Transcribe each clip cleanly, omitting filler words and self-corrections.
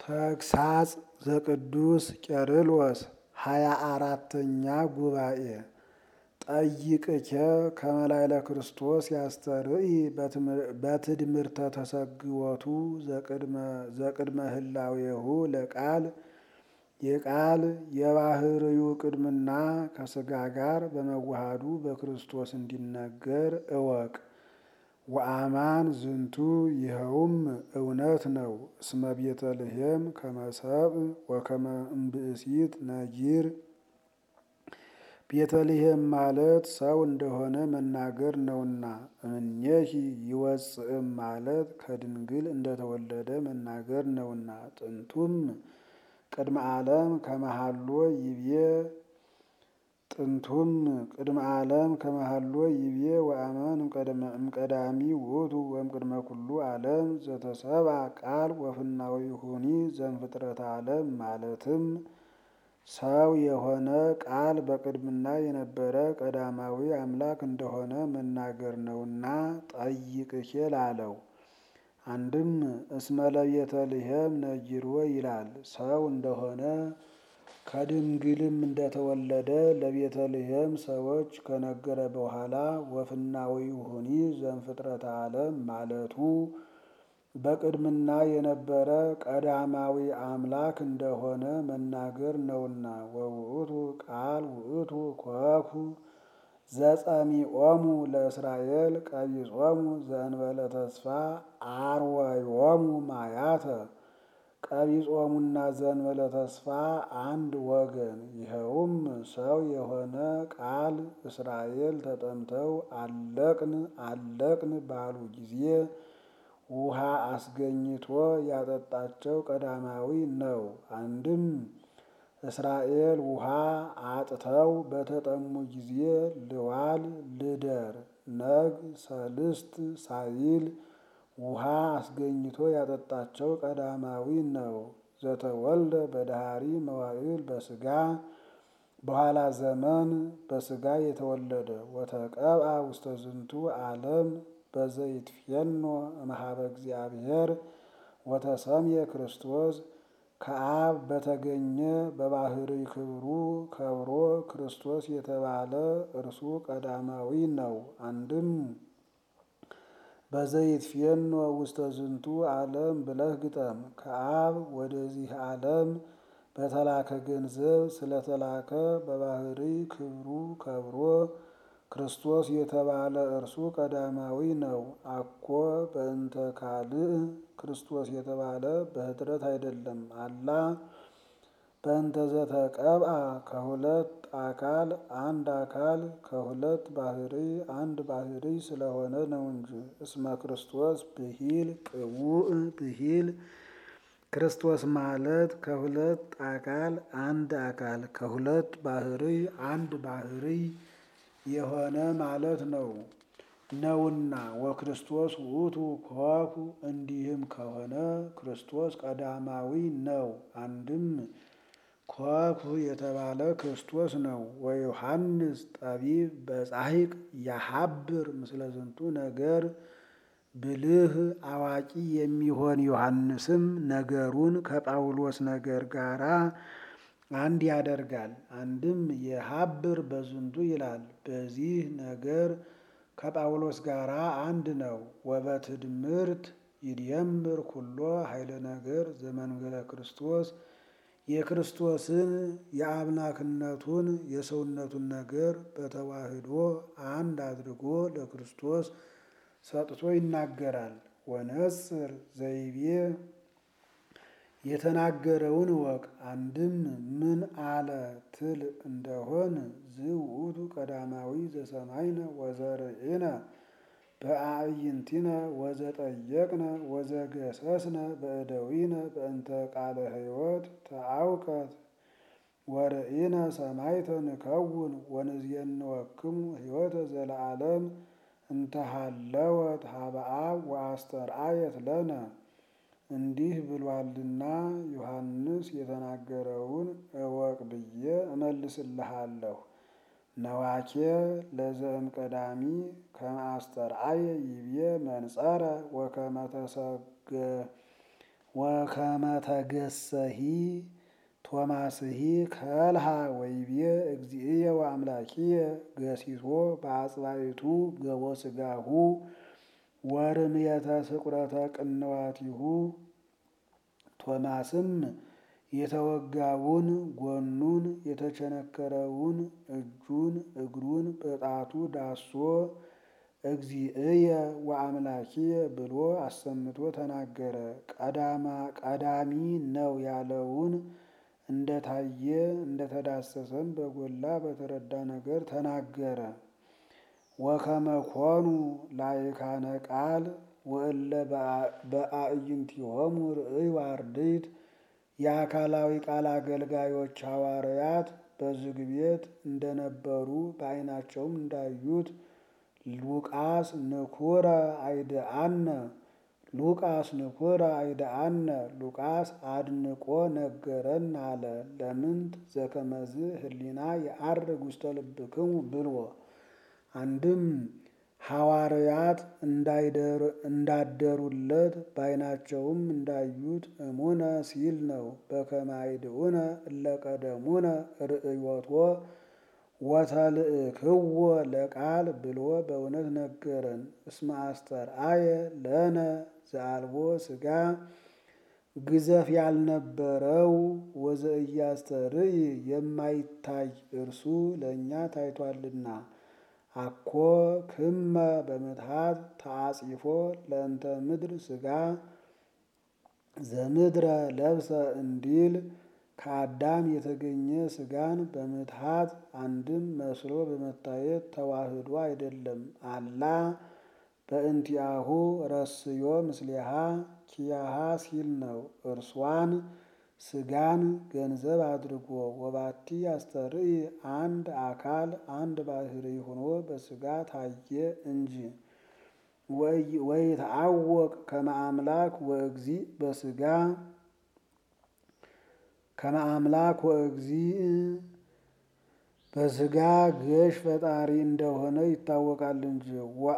ተግሳጽ ዘቅዱስ ቄርሎስ 24ኛ ጉባኤ ጠይቅኬ ከመላይለ ክርስቶስ ያስተርኢ በትድምርተ ተሰግወቱ ዘቅድመ ህላዌሁ ለቃል የቃል የባህርዩ ቅድምና ከሥጋ ጋር በመዋሃዱ በክርስቶስ እንዲነገር እወቅ። ወአማን ዝንቱ ይኸውም እውነት ነው። እስመ ቤተልሔም ከመሰብ ወከመ እምብእሲት ነጊር ቤተልሔም ማለት ሰው እንደሆነ መናገር ነውና፣ እምኔኪ ይወፅእም ማለት ከድንግል እንደተወለደ መናገር ነውና። ጥንቱም ቅድመ ዓለም ከመሃሎ ይቤ ወአመን እምቀዳሚ ውእቱ ወእምቅድመ ኩሉ ዓለም ዘተሰብአ ቃል ወፍናዊሁኒ ዘእምፍጥረተ ዓለም ማለትም ሰው የሆነ ቃል በቅድምና የነበረ ቀዳማዊ አምላክ እንደሆነ መናገር ነውና ጠይቅኬ ላለው። አንድም እስመ ለቤተልሔም ነጊሮ ይላል። ሰው እንደሆነ ከድንግልም እንደተወለደ ለቤተልሔም ሰዎች ከነገረ በኋላ ወፍናዊሁኒ ዘእምፍጥረተ ዓለም ማለቱ በቅድምና የነበረ ቀዳማዊ አምላክ እንደሆነ መናገር ነውና። ወውእቱ ቃል ውእቱ ኮኩ ዘጸሚኦሙ ለእስራኤል ቀቢጾሙ ዘእንበለ ተስፋ አርወዮሙ ማያተ። ቀቢጾሙና ዘእንበለ ተስፋ አንድ ወገን። ይኸውም ሰው የሆነ ቃል እስራኤል ተጠምተው አለቅን ባሉ ጊዜ ውሃ አስገኝቶ ያጠጣቸው ቀዳማዊ ነው። አንድም እስራኤል ውሃ አጥተው በተጠሙ ጊዜ ልዋል ልደር ነግ ሰልስት ሳይል ውሃ አስገኝቶ ያጠጣቸው ቀዳማዊ ነው። ዘተወልደ በዳህሪ መዋዕል በሥጋ በኋላ ዘመን በሥጋ የተወለደ ወተቀብአ ውስተ ዝንቱ ዓለም በዘይትፌኖ እምኀበ እግዚአብሔር ወተሰምየ ክርስቶስ ከአብ በተገኘ በባህርይ ክብሩ ከብሮ ክርስቶስ የተባለ እርሱ ቀዳማዊ ነው። አንድም በዘይትፌኖ ውስተ ዝንቱ ዓለም ብለህ ግጠም። ከአብ ወደዚህ ዓለም በተላከ ገንዘብ ስለተላከ በባህርይ ክብሩ ከብሮ ክርስቶስ የተባለ እርሱ ቀዳማዊ ነው። አኮ በእንተ ካልእ ክርስቶስ የተባለ በኅጥረት አይደለም። አላ በእንተ ዘተቀብአ ከሁለት አካል አንድ አካል ከሁለት ባህርይ አንድ ባህርይ ስለሆነ ነው እንጂ። እስመ ክርስቶስ ብሂል ቅቡእ ብሂል ክርስቶስ ማለት ከሁለት አካል አንድ አካል ከሁለት ባህርይ አንድ ባህርይ የሆነ ማለት ነውና። ወክርስቶስ ውእቱ ኮኩ እንዲህም ከሆነ ክርስቶስ ቀዳማዊ ነው። አንድም ኮኩ የተባለ ክርስቶስ ነው። ወዮሐንስ ጠቢብ በጻሕቅ ያሐብር ምስለ ዝንቱ ነገር ብልህ አዋቂ የሚሆን ዮሐንስም ነገሩን ከጳውሎስ ነገር ጋራ አንድ ያደርጋል። አንድም የሐብር በዝንቱ ይላል። በዚህ ነገር ከጳውሎስ ጋራ አንድ ነው። ወበትድምርት ይድየምር ኩሎ ኃይለ ነገር ዘመንገለ ክርስቶስ የክርስቶስን የአምላክነቱን የሰውነቱን ነገር በተዋህዶ አንድ አድርጎ ለክርስቶስ ሰጥቶ ይናገራል። ወነጽር ዘይቤ የተናገረውን እወቅ። አንድም ምን አለ ትል እንደሆን ዝውእቱ ቀዳማዊ ዘሰማይነ ወዘርኢነ በአዕይንቲነ ወዘጠየቅነ ወዘገሰስነ በእደዊነ በእንተ ቃለ ሕይወት ተአውቀት ወርኢነ ሰማይተ ንከውን ወንዜንወክሙ ሕይወተ ዘለዓለም እንተሃለወት ኀበ አብ ወአስተርአየት ለነ። እንዲህ ብሏልና ዮሐንስ የተናገረውን እወቅ ብዬ እመልስልሃለሁ። ነዋኬ ለዘእም ቀዳሚ ከመ አስተርአየ ይቤ መንጸረ ወከመ ተገሰሂ ቶማስሂ ከልሃ ወይቤ እግዚእየ ወአምላኪየ ገሲሶ በአጽባይቱ ገቦ ሥጋሁ ወርምየተ ስቁረተ ቅንዋቲሁ። ቶማስም የተወጋውን ጎኑን የተቸነከረውን እጁን እግሩን በጣቱ ዳሶ እግዚእየ ወአምላኪየ ብሎ አሰምቶ ተናገረ። ቀዳሚ ነው ያለውን እንደታየ እንደተዳሰሰም በጎላ በተረዳ ነገር ተናገረ። ወከመ ኮኑ ላይካነ ቃል ወእለ በአዕይንቲሆሙ ርእዩ አርድእት የአካላዊ ቃል አገልጋዮች ሐዋርያት በዝግ ቤት እንደነበሩ በዓይናቸውም እንዳዩት ሉቃስ ንኩረ አይደአነ ሉቃስ አድንቆ ነገረን አለ። ለምንት ዘከመዝ ህሊና የዐርግ ውስተ ልብክሙ ብልዎ። አንድም ሐዋርያት እንዳደሩለት በዓይናቸውም እንዳዩት እሙነ ሲል ነው። በከመ አይድኡነ እለ ቀደሙነ ርእዮቶ ወተልእክዎ ለቃል ብሎ በእውነት ነገረን። እስመ አስተርአየ ለነ ዘአልቦ ሥጋ ግዘፍ ያልነበረው ወዘእያስተርኢ የማይታይ እርሱ ለእኛ ታይቷልና። አኮ ክመ በምትሃት ተአጺፎ ለእንተ ምድር ሥጋ ዘምድረ ለብሰ እንዲል ከአዳም የተገኘ ሥጋን በምትሃት አንድም መስሎ በመታየት ተዋህዶ አይደለም። አላ በእንቲአሁ ረስዮ ምስሌሃ ኪያሃ ሲል ነው። እርሷን ሥጋን ገንዘብ አድርጎ ወባቲ አስተርኢ አንድ አካል አንድ ባሕርይ ሆኖ በሥጋ ታየ እንጂ። ወይትዐወቅ ከመ አምላክ ወእግዚእ በሥጋ ከመ አምላክ ወእግዚእ በሥጋ ገዥ ፈጣሪ እንደሆነ ይታወቃል እንጂ።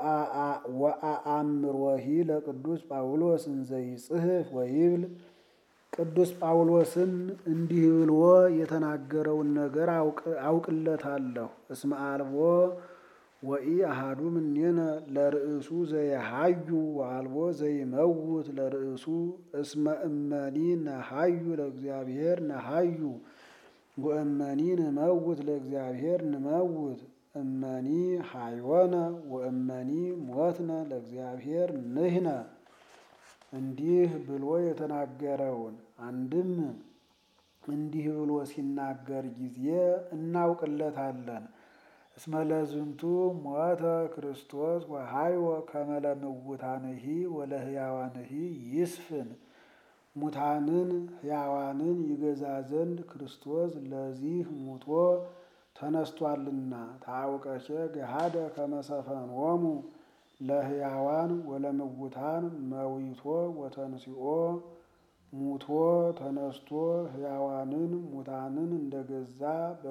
ወአአምሮሂ ለቅዱስ ጳውሎስ እንዘ ይጽሕፍ ወይብል ቅዱስ ጳውሎስም እንዲህ ብሎ የተናገረውን ነገር አውቅለታለሁ። እስመ አልቦ ወኢአሐዱ እምኔነ ለርእሱ ዘይሃዩ ወአልቦ ዘይመውት ለርእሱ እስመ እመኒ ነሃዩ ለእግዚአብሔር ነሃዩ ወእመኒ ንመውት ለእግዚአብሔር ንመውት እመኒ ሀይወነ ወእመኒ ሞትነ ለእግዚአብሔር ንሕነ። እንዲህ ብሎ የተናገረውን አንድም እንዲህ ብሎ ሲናገር ጊዜ እናውቅለታለን። እስመ ለዝንቱ ሞተ ክርስቶስ ወሐይወ ከመ ለምውታንሂ ወለሕያዋንሂ ይስፍን። ሙታንን ሕያዋንን ይገዛ ዘንድ ክርስቶስ ለዚህ ሙቶ ተነስቷልና። ታውቀቸ ገሃደ ከመ ሰፈኖሙ ለሕያዋን ወለምውታን መዊቶ ወተንሥኦ። ሙቶ ተነስቶ ሕያዋንን ሙታንን እንደገዛ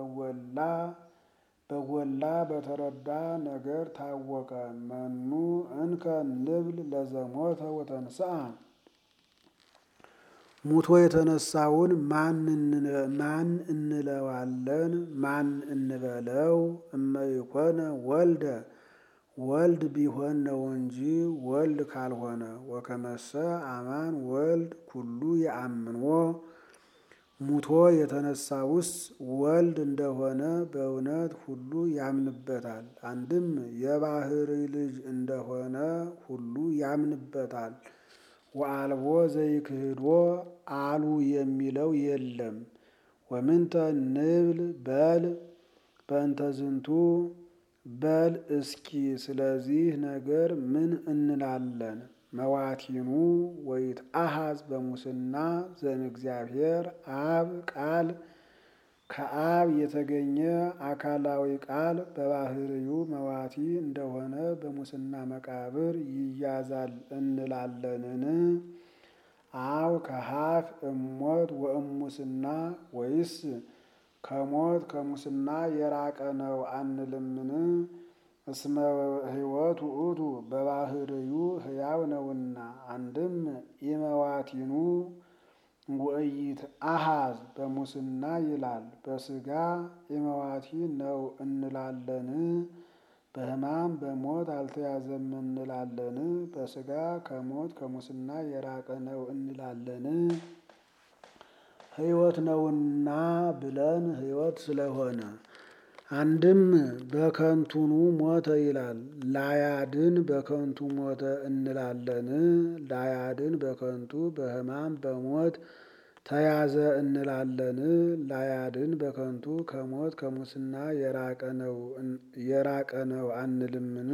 በጎላ በተረዳ ነገር ታወቀ። መኑ እንከ ንብል ለዘሞተ ወተንሥአ። ሙቶ የተነሳውን ማን እንለዋለን? ማን እንበለው? እመይኮነ ወልደ ወልድ ቢሆን ነው እንጂ ወልድ ካልሆነ። ወከመሰ አማን ወልድ ኩሉ የአምንዎ። ሙቶ የተነሳውስ ወልድ እንደሆነ በእውነት ሁሉ ያምንበታል። አንድም የባሕርይ ልጅ እንደሆነ ሁሉ ያምንበታል። ወአልቦ ዘይክህዶ አሉ የሚለው የለም። ወምንተ ንብል በል በእንተ ዝንቱ በል እስኪ ስለዚህ ነገር ምን እንላለን? መዋቲኑ ወይትአሐዝ በሙስና ዘእምእግዚአብሔር አብ ቃል ከአብ የተገኘ አካላዊ ቃል በባሕርዩ መዋቲ እንደሆነ በሙስና መቃብር ይያዛል እንላለንን? አው ከሀፍ እሞት ወእሙስና ወይስ ከሞት ከሙስና የራቀ ነው አንልምን? እስመ ሕይወት ውእቱ በባህርዩ ሕያው ነውና። አንድም ኢመዋቲኑ ወእይት አሃዝ በሙስና ይላል። በስጋ ኢመዋቲ ነው እንላለን፣ በሕማም በሞት አልተያዘም እንላለን። በስጋ ከሞት ከሙስና የራቀ ነው እንላለን። ሕይወት ነውና ብለን ሕይወት ስለሆነ አንድም በከንቱኑ ሞተ ይላል። ላያድን በከንቱ ሞተ እንላለን። ላያድን በከንቱ በሕማም በሞት ተያዘ እንላለን። ላያድን በከንቱ ከሞት ከሙስና የራቀ ነው አንልምን?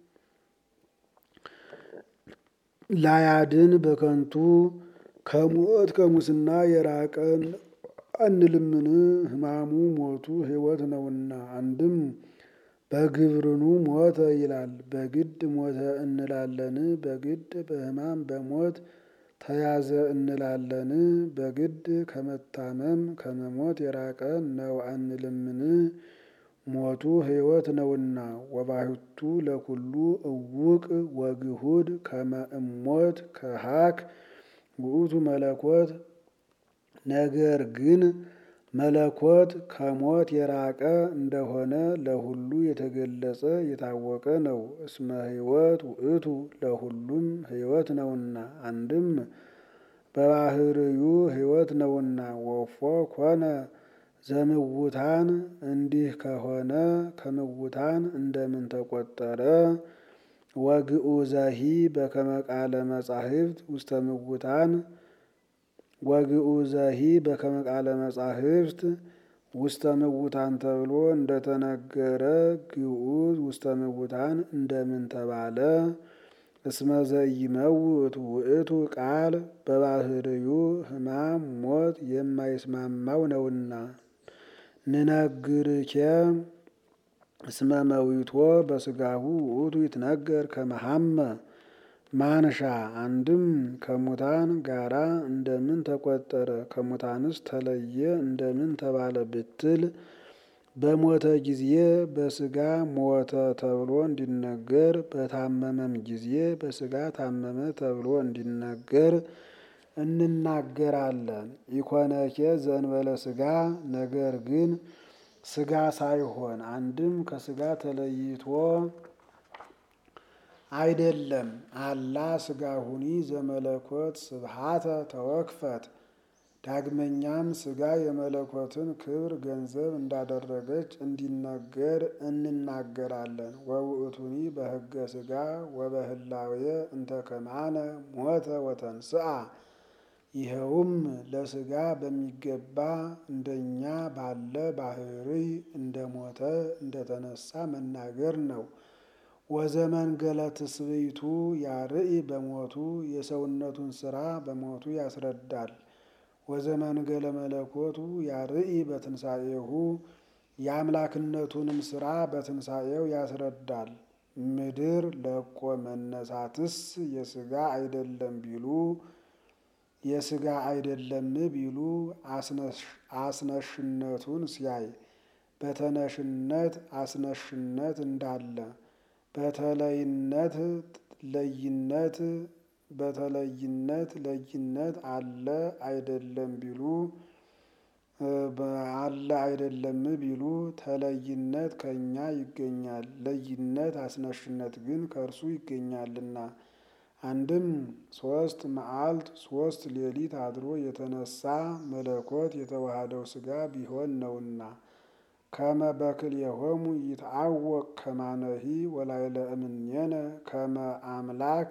ላያድን በከንቱ ከሞት ከሙስና የራቀን አንልምን? ሕማሙ ሞቱ ሕይወት ነውና። አንድም በግብርኑ ሞተ ይላል። በግድ ሞተ እንላለን። በግድ በሕማም በሞት ተያዘ እንላለን። በግድ ከመታመም ከመሞት የራቀ ነው አንልምን? ሞቱ ሕይወት ነውና። ወባሕቱ ለኩሉ እውቅ ወግሁድ ከመ እሞት ከሃክ ውእቱ መለኮት። ነገር ግን መለኮት ከሞት የራቀ እንደሆነ ለሁሉ የተገለጸ የታወቀ ነው። እስመ ሕይወት ውእቱ ለሁሉም ሕይወት ነውና። አንድም በባህርዩ ሕይወት ነውና። ወፎ ኮነ ዘምውታን እንዲህ ከሆነ ከምውታን እንደምን ተቆጠረ? ወግዑዘሂ በከመ ቃለ መጻሕፍት ውስተ ምውታን ወግዑዘሂ በከመ ቃለ መጻሕፍት ውስተ ምውታን ተብሎ እንደተነገረ ግዑዝ ውስተ ምውታን እንደምን ተባለ? እስመ ዘኢይመውት ውእቱ ቃል በባህርዩ ሕማም ሞት የማይስማማው ነውና። ንነግርኬ እስመ መዊቶ በስጋሁ ውእቱ ይትነገር ከመሐመ ማንሻ። አንድም ከሙታን ጋራ እንደምን ተቆጠረ ከሙታንስ ተለየ እንደምን ተባለ ብትል፣ በሞተ ጊዜ በስጋ ሞተ ተብሎ እንዲነገር፣ በታመመም ጊዜ በስጋ ታመመ ተብሎ እንዲነገር እንናገራለን። ኢኮነኬ ዘእንበለ ስጋ ነገር ግን ስጋ ሳይሆን አንድም ከስጋ ተለይቶ አይደለም። አላ ስጋሁኒ ዘመለኮት ስብሃተ ተወክፈት። ዳግመኛም ስጋ የመለኮትን ክብር ገንዘብ እንዳደረገች እንዲነገር እንናገራለን። ወውእቱኒ በሕገ ስጋ ወበህላዌ እንተ ከማነ ሞተ ወተንስአ። ይኸውም ለስጋ በሚገባ እንደኛ ባለ ባህርይ እንደሞተ እንደተነሳ መናገር ነው። ወዘመንገለ ትስብእቱ ያርኢ በሞቱ የሰውነቱን ስራ በሞቱ ያስረዳል። ወዘመንገለ መለኮቱ ያርኢ በትንሣኤሁ የአምላክነቱንም ስራ በትንሣኤው ያስረዳል። ምድር ለቆ መነሳትስ የስጋ አይደለም ቢሉ አስነሽነቱን ሲያይ በተነሽነት አስነሽነት እንዳለ በተለይነት ለይነት አለ አይደለም ቢሉ ተለይነት ከእኛ ይገኛል፣ ለይነት አስነሽነት ግን ከእርሱ ይገኛልና። አንድም 3 መዓልት 3 ሌሊት አድሮ የተነሳ መለኮት የተዋሃደው ስጋ ቢሆን ነውና። ከመ በክልኤሆሙ ይትዐወቅ ከማነሂ ወላዕለ እምኔነ ከመ አምላክ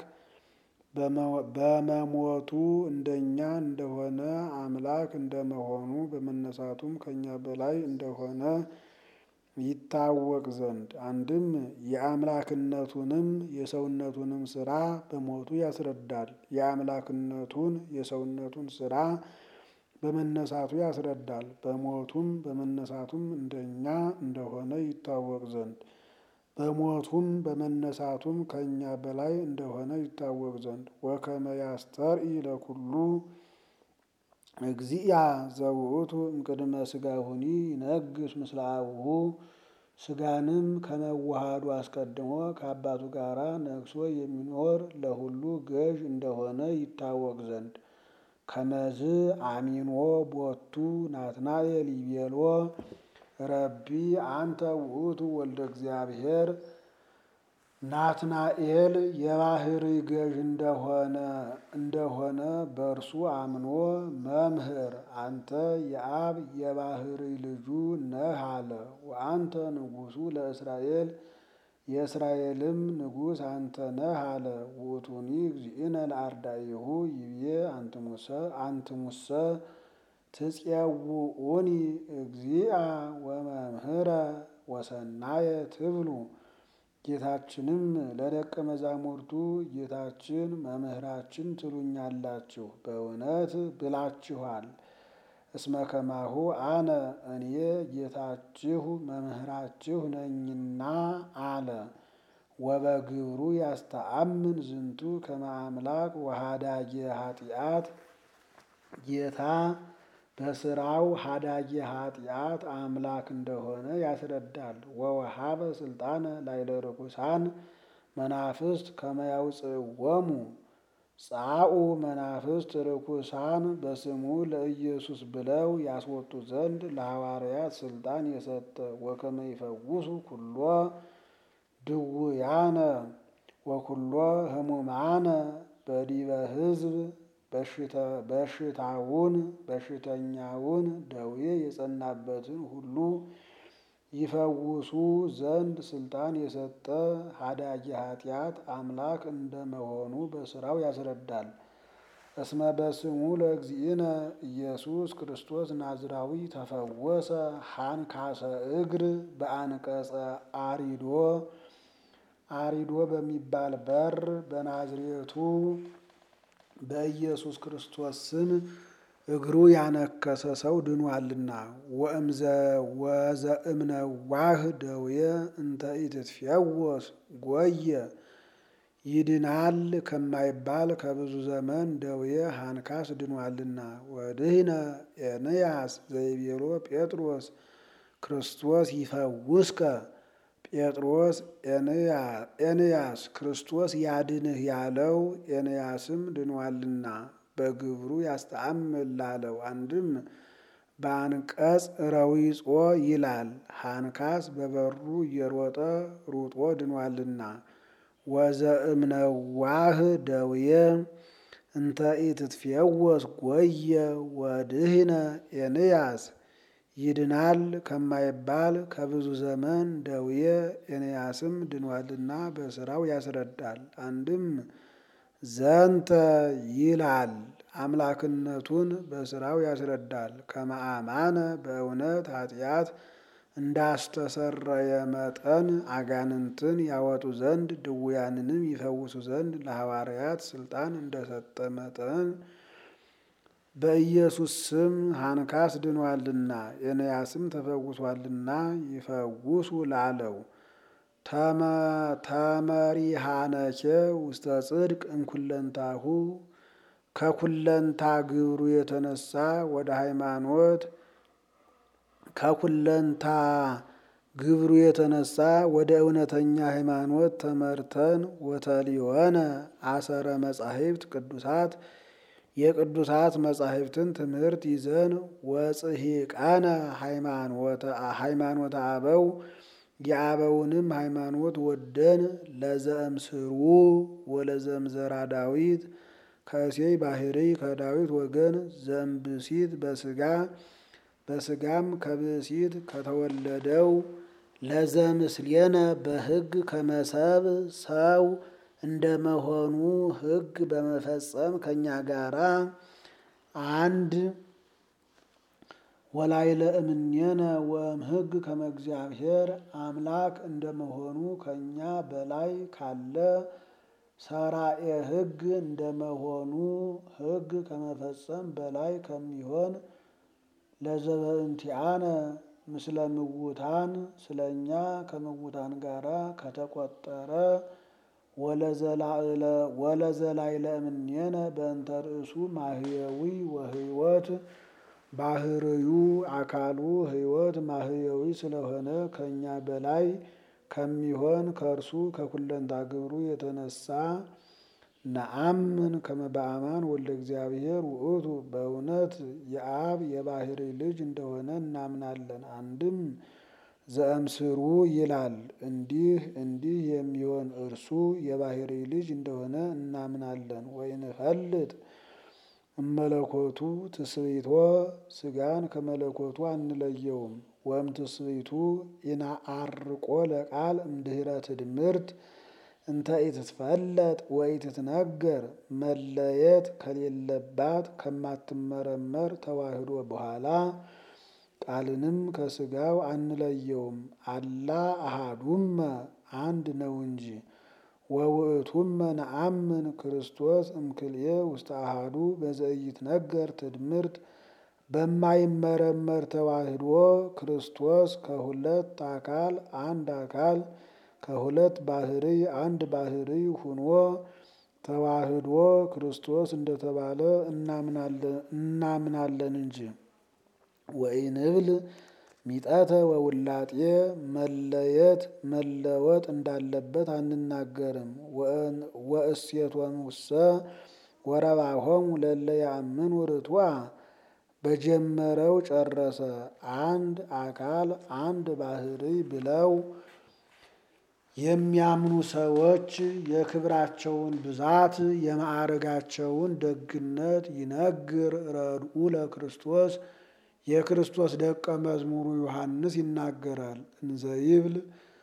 በመሞቱ እንደኛ እንደሆነ አምላክ እንደመሆኑ በመነሳቱም ከኛ በላይ እንደሆነ ይታወቅ ዘንድ። አንድም የአምላክነቱንም የሰውነቱንም ስራ በሞቱ ያስረዳል። የአምላክነቱን የሰውነቱን ስራ በመነሳቱ ያስረዳል። በሞቱም በመነሳቱም እንደኛ እንደሆነ ይታወቅ ዘንድ በሞቱም በመነሳቱም ከእኛ በላይ እንደሆነ ይታወቅ ዘንድ። ወከመ ያስተርኢ ለኩሉ እግዚአ ዘውእቱ እምቅድመ ሥጋሁኒ ይነግስ ምስለ አቡሁ። ሥጋንም ከመዋሃዱ አስቀድሞ ከአባቱ ጋር ነግሶ የሚኖር ለሁሉ ገዥ እንደሆነ ይታወቅ ዘንድ ከመዝ አሚኖ ቦቱ ናትናኤል ይቤሎ ረቢ አንተ ውእቱ ወልደ እግዚአብሔር። ናትናኤል የባሕርይ ገዥ እንደሆነ በእርሱ አምኖ መምህር አንተ የአብ የባሕርይ ልጁ ነህ አለ። ወአንተ ንጉሡ ለእስራኤል የእስራኤልም ንጉሥ አንተ ነህ አለ። ውእቱኒ እግዚእነ ለአርዳኢሁ ይቤ አንትሙሰ ትፄውኡኒ እግዚአ ወመምህረ ወሰናየ ትብሉ። ጌታችንም ለደቀ መዛሙርቱ ጌታችን መምህራችን ትሉኛላችሁ፣ በእውነት ብላችኋል። እስመ ከማሁ አነ እኔ ጌታችሁ መምህራችሁ ነኝና አለ። ወበግብሩ ያስተአምን ዝንቱ ከመ አምላክ ወሃዳጌ ኃጢአት። ጌታ በስራው ሀዳጌ ኃጢአት አምላክ እንደሆነ ያስረዳል። ወወሃበ ስልጣነ ላዕለ ርኩሳን መናፍስት ከመ ያውፅዎሙ ጻኡ መናፍስት ርኩሳን በስሙ ለኢየሱስ ብለው ያስወጡ ዘንድ ለሐዋርያት ስልጣን የሰጠ ወከመ ይፈውሱ ኩሎ ድውያነ ወኩሎ ህሙማነ በዲበ ሕዝብ በሽተኛውን ደዌ የጸናበትን ሁሉ ይፈውሱ ዘንድ ስልጣን የሰጠ ሀዳጌ ኃጢአት አምላክ እንደመሆኑ በስራው ያስረዳል። እስመ በስሙ ለእግዚእነ ኢየሱስ ክርስቶስ ናዝራዊ ተፈወሰ ሃንካሰ እግር በአንቀጸ አሪዶ በሚባል በር በናዝሬቱ በኢየሱስ ክርስቶስ ስም እግሩ ያነከሰ ሰው ድኗልና። ወዘእምነዋህ ደዌ እንተ ኢትትፈወስ ጎየ ይድናል ከማይባል ከብዙ ዘመን ደዌ ሃንካስ ድኗልና። ወድህነ ኤንያስ ዘይቤሎ ጴጥሮስ ክርስቶስ ይፈውስከ። ጴጥሮስ ኤንያስ ክርስቶስ ያድንህ ያለው ኤንያስም ድኗልና በግብሩ ያስተአምል ላለው። አንድም በአንቀጽ ረዊጾ ይላል። ሃንካስ በበሩ እየሮጠ ሩጦ ድኗልና። ወዘእምነዋህ ደዌ እንተ ኢትትፈወስ ጎየ ወድህነ ኤንያስ ይድናል ከማይባል ከብዙ ዘመን ደዌ ኤንያስም ድኗልና በስራው ያስረዳል። አንድም ዘንተ ይላል አምላክነቱን በስራው ያስረዳል። ከመአማነ በእውነት ኃጢአት እንዳስተሰረየ መጠን አጋንንትን ያወጡ ዘንድ ድውያንንም ይፈውሱ ዘንድ ለሐዋርያት ስልጣን እንደሰጠ መጠን በኢየሱስ ስም ሃንካስ ድኗልና ኤንያስም ተፈውሷልና ይፈውሱ ላለው። ተመሪሃነኬ ውስተ ጽድቅ እንኩለንታሁ ከኩለንታ ግብሩ የተነሳ ወደ ሃይማኖት ከኩለንታ ግብሩ የተነሳ ወደ እውነተኛ ሃይማኖት ተመርተን ወተሊዮነ አሰረ መጻሕፍት ቅዱሳት የቅዱሳት መጻሕፍትን ትምህርት ይዘን ወጽሒቃነ ሃይማኖተ አበው የአበውንም ሃይማኖት ወደን ለዘእምስሩ ወለዘምዘራ ዳዊት ከእሴይ ባሕርይ ከዳዊት ወገን ዘእምብእሲት በስጋም ከብእሲት ከተወለደው ለዘምስሌነ በሕግ ከመሰብ ሰው እንደመሆኑ ሕግ በመፈጸም ከኛ ጋራ አንድ ወላይለ እምኔነ ወእምሕግ ከመ እግዚአብሔር አምላክ እንደመሆኑ ከኛ በላይ ካለ ሰራኤ ሕግ እንደመሆኑ ሕግ ከመፈጸም በላይ ከሚሆን ለዘበእንቲአነ ምስለ ምውታን ስለኛ ከምውታን ጋራ ከተቆጠረ ወለዘላይለ እምኔነ በእንተ ርእሱ ማህየዊ ወህይወት ባህርዩ አካሉ ሕይወት ማህየዊ ስለሆነ ከእኛ በላይ ከሚሆን ከእርሱ ከኩለንታ ግብሩ የተነሳ ነአምን ከመ በአማን ወልደ እግዚአብሔር ውእቱ በእውነት የአብ የባህሪ ልጅ እንደሆነ እናምናለን። አንድም ዘእምስሩ ይላል እንዲህ የሚሆን እርሱ የባህሪ ልጅ እንደሆነ እናምናለን። ወይንፈልጥ እመለኮቱ ትስብእቶ ሥጋን ከመለኮቱ አንለየውም። ወም ትስብእቱ ኢነዐርቆ ለቃል እምድኅረ ትድምርት እንተ ኢትትፈለጥ ወኢትትነገር መለየት ከሌለባት ከማትመረመር ተዋህዶ በኋላ ቃልንም ከሥጋው አንለየውም። አላ አሐዱመ አንድ ነው እንጂ። ወውእቱመ ነአምን ክርስቶስ እምክልኤ ውስተ አሐዱ በዘኢይትነገር ትድምርት በማይመረመር ተዋህዶ ክርስቶስ ከሁለት አካል አንድ አካል ከሁለት ባህሪ አንድ ባህሪ ሁኖ ተዋህዶ ክርስቶስ እንደተባለ እናምናለን እንጂ። ወኢንብል ሚጠተ ወውላጤ መለየት መለወጥ እንዳለበት አንናገርም። ወእሴቶሙሰ ወረባሆሙ ለእለ ያእምኑ ርቱዐ በጀመረው ጨረሰ። አንድ አካል አንድ ባህሪ ብለው የሚያምኑ ሰዎች የክብራቸውን ብዛት የማዕረጋቸውን ደግነት ይነግር ረድኡ ለክርስቶስ የክርስቶስ ደቀ መዝሙሩ ዮሐንስ ይናገራል። እንዘይብል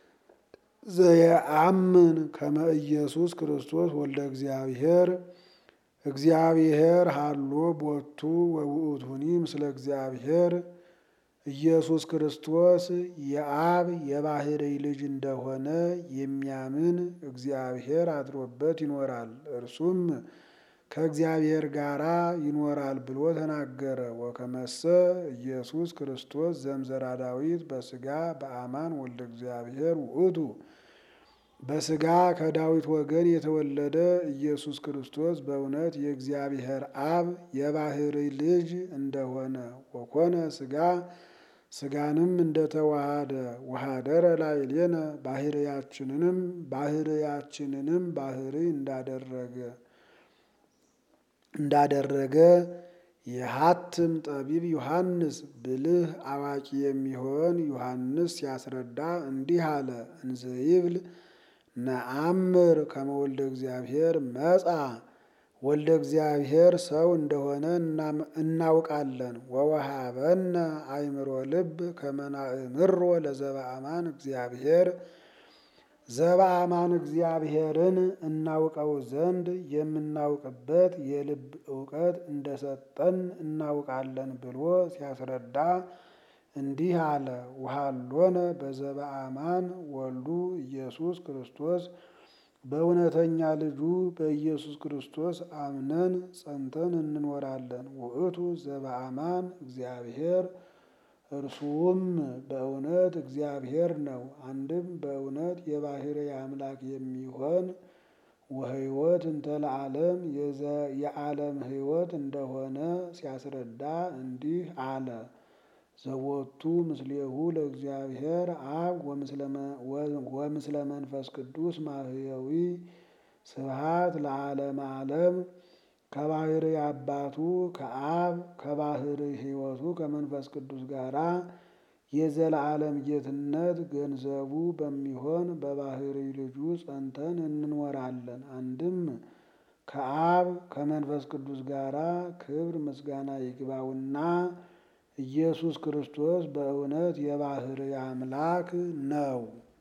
ዘየአምን ከመ ኢየሱስ ክርስቶስ ወልደ እግዚአብሔር እግዚአብሔር ሀሎ ቦቱ ወውእቱኒ ምስለ እግዚአብሔር ኢየሱስ ክርስቶስ የአብ የባህሪ ልጅ እንደሆነ የሚያምን እግዚአብሔር አድሮበት ይኖራል፣ እርሱም ከእግዚአብሔር ጋራ ይኖራል ብሎ ተናገረ። ወከመሰ ኢየሱስ ክርስቶስ ዘምዘራ ዳዊት በሥጋ በአማን ወልደ እግዚአብሔር ውእቱ በሥጋ ከዳዊት ወገን የተወለደ ኢየሱስ ክርስቶስ በእውነት የእግዚአብሔር አብ የባህሪ ልጅ እንደሆነ ወኮነ ሥጋንም እንደተዋሃደ ወኀደረ ላዕሌነ ባህርያችንንም ባህሪ እንዳደረገ የሐትም ጠቢብ ዮሐንስ ብልህ አዋቂ የሚሆን ዮሐንስ ሲያስረዳ እንዲህ አለ። እንዘይብል ነአምር ከመ ወልደ እግዚአብሔር መጻ ወልደ እግዚአብሔር ሰው እንደሆነ እናውቃለን። ወወሃበነ አእምሮ ልብ ከመ ናእምሮ ለዘበአማን እግዚአብሔር ዘበአማን እግዚአብሔርን እናውቀው ዘንድ የምናውቅበት የልብ እውቀት እንደሰጠን እናውቃለን ብሎ ሲያስረዳ እንዲህ አለ። ወሃሎነ በዘበአማን ወልዱ ኢየሱስ ክርስቶስ በእውነተኛ ልጁ በኢየሱስ ክርስቶስ አምነን ጸንተን እንኖራለን። ውእቱ ዘበአማን እግዚአብሔር እርሱም በእውነት እግዚአብሔር ነው። አንድም በእውነት የባህርይ አምላክ የሚሆን ወሕይወት እንተ ለዓለም የዓለም ሕይወት እንደሆነ ሲያስረዳ እንዲህ አለ። ዘቦቱ ምስሌሁ ለእግዚአብሔር አብ ወምስለ መንፈስ ቅዱስ ማህየዊ ስብሐት ለዓለመ ዓለም ከባህርይ አባቱ ከአብ ከባህርይ ሕይወቱ ከመንፈስ ቅዱስ ጋራ የዘላለም ጌትነት ገንዘቡ በሚሆን በባህርይ ልጁ ጸንተን እንኖራለን። አንድም ከአብ ከመንፈስ ቅዱስ ጋራ ክብር ምስጋና ይግባውና ኢየሱስ ክርስቶስ በእውነት የባህርይ አምላክ ነው።